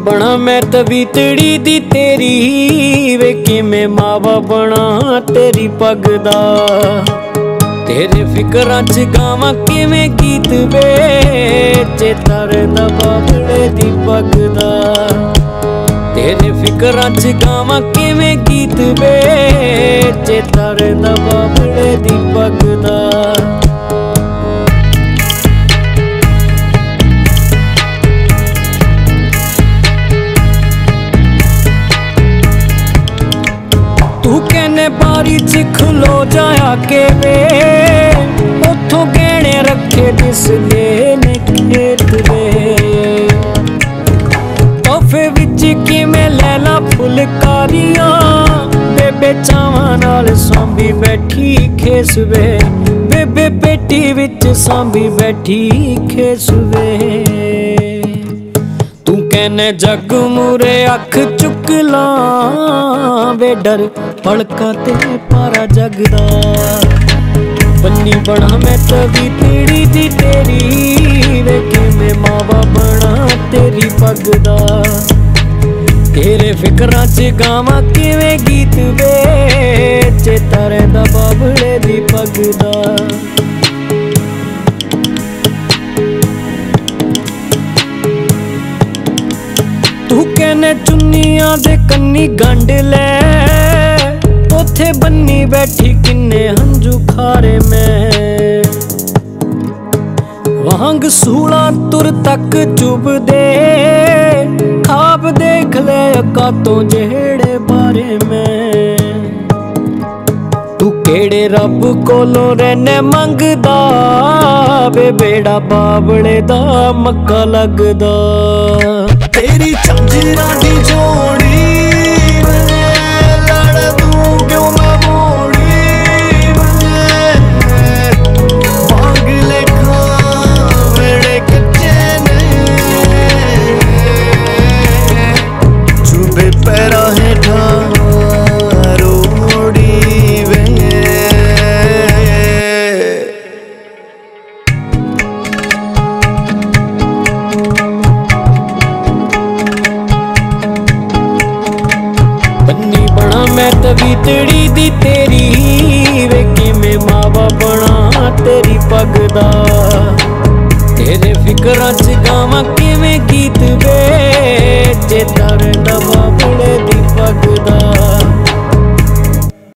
ਬਣਾ ਮੈਂ ਤਵੀਤੜੀ ਦੀ ਤੇਰੀ ਵੇ ਕਿਵੇਂ ਮਾਵਾ ਬਣਾ ਤੇਰੀ ਪੱਗ ਦਾ। ਤੇਰੇ ਫਿਕਰਾਂ ਚ ਗਾਵਾਂ ਕਿਵੇਂ ਗੀਤ ਵੇ ਚੇਤਾ ਰਹਿੰਦਾ ਬਾਬਲੇ ਦੀ ਪੱਗ ਦਾ। ਤੇਰੇ ਫਿਕਰਾਂ ਚ ਗਾਵਾਂ ਕਿਵੇਂ ਗੀਤ ਵੇ ਚੇਤਾ ਰਹਿੰਦਾ ਬਾਬਲੇ ਦੀ ਪੱਗ ਦਾ। ਤੂੰ ਕਹਿੰਨੇ ਬਾਰੀ ਚ ਖਲੋ ਜਾਇਆ ਕੇ ਵੇ ਉੱਥੋਂ ਗਹਿਣੇ ਰੱਖੇ ਦਿਸਦੇ ਨੇ ਖੇਤ ਵੇ। ਤੋਹਫੇ ਵਿੱਚ ਕਿਵੇਂ ਲੈ ਲਾ ਫੁਲਕਾਰੀਆਂ ਬੇਬੇ ਚਾਵਾਂ ਨਾਲ ਸਾਂਭੀ ਬੈਠੀ ਖੇਸ ਵੇ। ਬੇਬੇ ਪੇਟੀ ਵਿੱਚ ਸਾਂਭੀ ਬੈਠੀ ਖੇਸ ਵੇ। ਤੂੰ ਕਹਿੰਨੇ ਜੱਗ ਮੂਰੇ ਅੱਖ ਚੁੱਕ ਲਾਂ ਵੇ ਡਰ ਪਲਕਾਂ ਤੇ ਪਾਰਾ ਜਗਦਾ। ਬੰਨੀ ਬਣਾ ਮੈਂ ਤਵੀਤੜੀ ਦੀ ਤੇਰੀ ਵੇ ਕਿਵੇਂ ਮਾਵਾ ਬਣਾ ਤੇਰੀ ਪੱਗ ਦਾ। ਤੇਰੇ ਫਿਕਰਾਂ ਚ ਗਾਵਾਂ ਕਿਵੇਂ ਗੀਤ ਵੇ ਚੇਤਾ ਰਹਿੰਦਾ ਬਾਬਲੇ ਦੀ ਪੱਗ ਦਾ। ਤੂੰ ਕਹਿੰਨੇ ਚੁੰਨੀਆਂ ਦੇ ਕੰਨੀ ਗੰਢ ਲੈ ਉੱਥੇ ਬੰਨੀ ਬੈਠੀ ਕਿੰਨੇ ਹੰਝੂ ਖਾਰੇ ਮੈਂ। ਵਾਂਗ ਸੂਲਾਂ ਤੁਰ ਤੱਕ ਚੁਭਦੇ ਖਾਬ ਦੇਖ ਲੈ ਅੱਖਾਂ ਤੋਂ ਜਿਹੜੇ ਬਾਰੇ ਮੈਂ। ਤੂੰ ਕਿਹੜੇ ਰੱਬ ਕੋਲੋਂ ਰਹਿਨੇ ਮੰਗਦਾ ਵੇ ਬੇੜਾ ਬਾਬਲੇ ਦਾ ਮੱਕਾ ਲੱਗਦਾ। ਤੇਰੀ ਝਾਂਜਰਾਂ ਦੀ ਜੋੜੀ ਲੜ ਦੂੰ ਕਿਉਂ ਨਾ ਮੋੜੀ ਵਾਂਗ ਲੇਖਾਂ ਵੇੜੇ ਕੱਚੇ ਨੇ ਚੁੱਭੇ ਪੈਰਾਂ ਹੇਠਾਂ ਰੋੜੀ ਵੇ। ਬੰਨੀ ਬਣਾ ਮੈਂ ਤਵੀਤੜੀ ਦੀ ਤੇਰੀ ਵੇ ਕਿਵੇਂ ਮਾਵਾ ਬਣਾ ਤੇਰੀ ਪੱਗ ਦਾ। ਤੇਰੇ ਫਿਕਰਾਂ ਚ ਗਾਵਾਂ ਕਿਵੇਂ ਗੀਤ ਵੇ ਚੇਤਾ ਰਹਿੰਦਾ